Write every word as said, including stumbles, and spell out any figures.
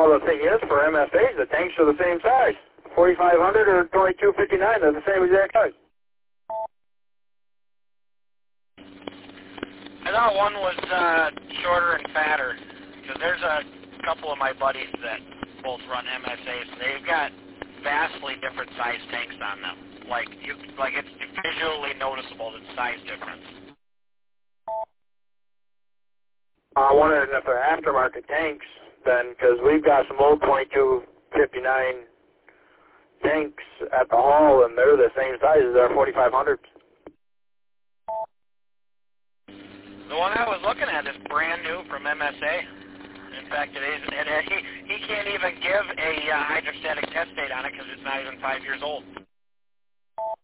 Well, the thing is, for M S As, the tanks are the same size. forty-five hundred or twenty-two fifty-nine, they're the same exact size. I thought one was uh, shorter and fatter, because there's a couple of my buddies that both run M S As, and they've got vastly different size tanks on them. Like, you, like it's visually noticeable, the size difference. I wondered if they're aftermarket tanks, then, because we've got some old twenty-two fifty-nine tanks at the hall, and they're the same size as our forty-five hundreds. The one I was looking at is brand new from M S A. In fact, it is, it, it, he, he can't even give a uh, hydrostatic test date on it because it's not even five years old.